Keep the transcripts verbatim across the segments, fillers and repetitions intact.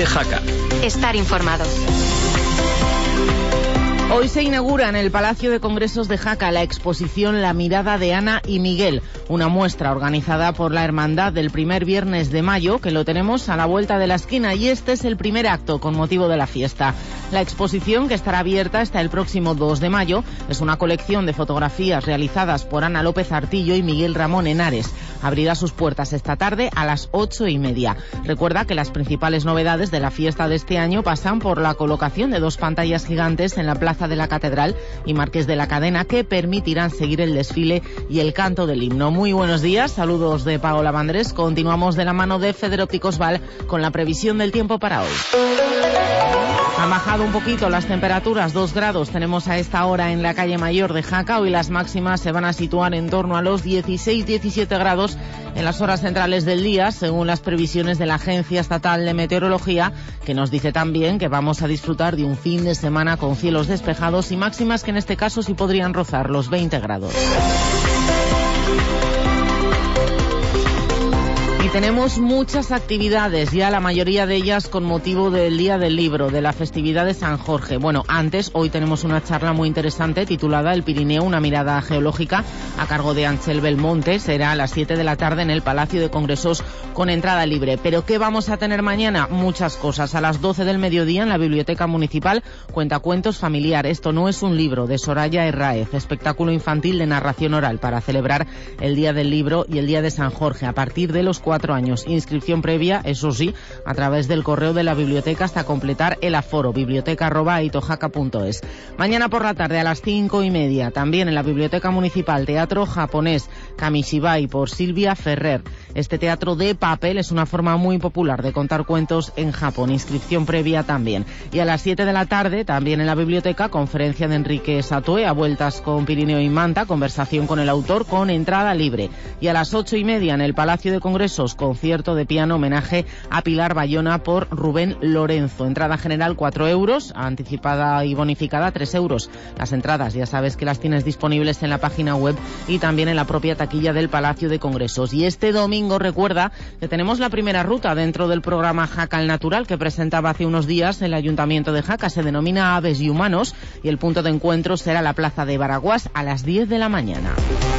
COPE Jaca. Estar informado. Hoy se inaugura en el Palacio de Congresos de Jaca la exposición La mirada de Ana y Miguel, una muestra organizada por la Hermandad del primer viernes de mayo, que lo tenemos a la vuelta de la esquina, y este es el primer acto con motivo de la fiesta. La exposición, que estará abierta hasta el próximo dos de mayo, es una colección de fotografías realizadas por Ana López Artillo y Miguel Ramón Henares. Abrirá sus puertas esta tarde a las ocho y media. Recuerda que las principales novedades de la fiesta de este año pasan por la colocación de dos pantallas gigantes en la plaza de la Catedral y Marqués de la Cadena, que permitirán seguir el desfile y el canto del himno. Muy buenos días, saludos de Paola Vandrés. Continuamos de la mano de Federópticos Val con la previsión del tiempo para hoy. Han bajado un poquito las temperaturas, dos grados tenemos a esta hora en la calle Mayor de Jaca. Hoy las máximas se van a situar en torno a los dieciséis diecisiete grados en las horas centrales del día, según las previsiones de la Agencia Estatal de Meteorología, que nos dice también que vamos a disfrutar de un fin de semana con cielos despejados y máximas que en este caso sí podrían rozar los veinte grados. Tenemos muchas actividades, ya la mayoría de ellas con motivo del Día del Libro, de la festividad de San Jorge. Bueno, antes, hoy tenemos una charla muy interesante titulada El Pirineo, una mirada geológica, a cargo de Anchel Belmonte. Será a las siete de la tarde en el Palacio de Congresos con entrada libre. ¿Pero qué vamos a tener mañana? Muchas cosas. A las doce del mediodía en la Biblioteca Municipal, Cuentacuentos Familiar. Esto no es un libro, de Soraya Herráez, espectáculo infantil de narración oral para celebrar el Día del Libro y el Día de San Jorge a partir de los cuatro años. Inscripción previa, eso sí, a través del correo de la biblioteca hasta completar el aforo, biblioteca arroba aitojaca punto es. Mañana por la tarde a las cinco y media, también en la Biblioteca Municipal, teatro japonés Kamishibai por Silvia Ferrer. Este teatro de papel es una forma muy popular de contar cuentos en Japón. Inscripción previa también. Y a las siete de la tarde, también en la biblioteca, conferencia de Enrique Satoe, a vueltas con Pirineo y Manta, conversación con el autor con entrada libre. Y a las ocho y media en el Palacio de Congresos, concierto de piano homenaje a Pilar Bayona por Rubén Lorenzo. Entrada general cuatro euros, anticipada y bonificada tres euros. Las entradas ya sabes que las tienes disponibles en la página web y también en la propia taquilla del Palacio de Congresos. Y este domingo recuerda que tenemos la primera ruta dentro del programa Jaca al Natural que presentaba hace unos días el Ayuntamiento de Jaca. Se denomina Aves y Humanos y el punto de encuentro será la Plaza de Baraguás a las diez de la mañana.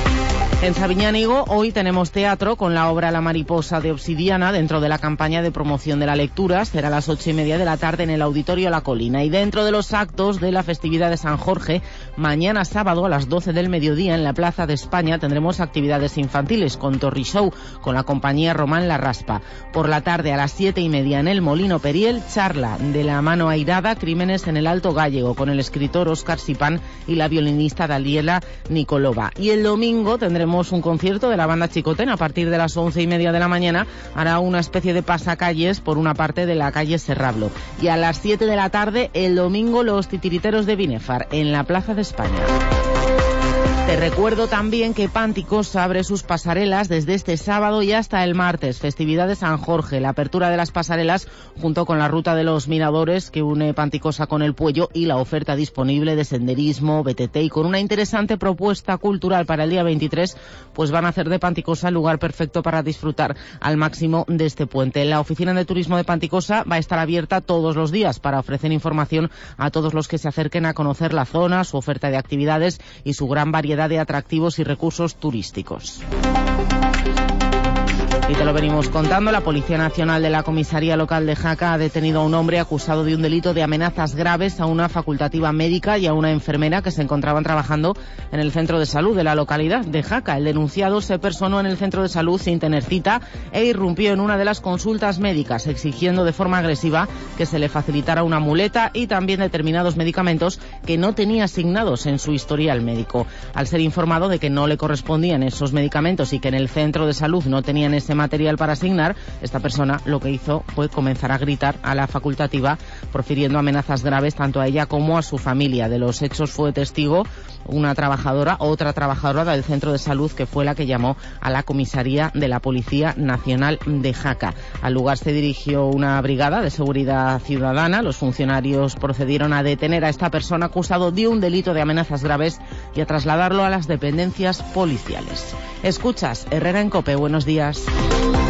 En Sabiñánigo hoy tenemos teatro con la obra La mariposa de Obsidiana dentro de la campaña de promoción de la lectura. Será a las ocho y media de la tarde en el Auditorio La Colina. Y dentro de los actos de la festividad de San Jorge, mañana sábado a las doce del mediodía en la Plaza de España tendremos actividades infantiles con Torri Show con la compañía Román La Raspa. Por la tarde a las siete y media en el Molino Periel, charla de la mano airada Crímenes en el Alto Gállego con el escritor Óscar Sipán y la violinista Daniela Nicolova. Y el domingo tendremos un concierto de la banda Chicotén. A partir de las once y media de la mañana hará una especie de pasacalles por una parte de la calle Serrablo. Y a las siete de la tarde el domingo los titiriteros de Binefar en la Plaza de España. Te recuerdo también que Panticosa abre sus pasarelas desde este sábado y hasta el martes, festividad de San Jorge, la apertura de las pasarelas junto con la ruta de los miradores que une Panticosa con el Puello y la oferta disponible de senderismo, B T T y con una interesante propuesta cultural para el día veintitrés, pues van a hacer de Panticosa el lugar perfecto para disfrutar al máximo de este puente. La oficina de turismo de Panticosa va a estar abierta todos los días para ofrecer información a todos los que se acerquen a conocer la zona, su oferta de actividades y su gran variedad de atractivos y recursos turísticos. Y te lo venimos contando, la Policía Nacional de la Comisaría Local de Jaca ha detenido a un hombre acusado de un delito de amenazas graves a una facultativa médica y a una enfermera que se encontraban trabajando en el centro de salud de la localidad de Jaca. El denunciado se personó en el centro de salud sin tener cita e irrumpió en una de las consultas médicas, exigiendo de forma agresiva que se le facilitara una muleta y también determinados medicamentos que no tenía asignados en su historial médico. Al ser informado de que no le correspondían esos medicamentos y que en el centro de salud no tenían ese material para asignar, esta persona lo que hizo fue comenzar a gritar a la facultativa, profiriendo amenazas graves tanto a ella como a su familia. De los hechos fue testigo una trabajadora, otra trabajadora del centro de salud, que fue la que llamó a la comisaría de la Policía Nacional de Jaca. Al lugar se dirigió una brigada de seguridad ciudadana. Los funcionarios procedieron a detener a esta persona acusado de un delito de amenazas graves y a trasladarlo a las dependencias policiales. Escuchas Herrera en COPE, buenos días.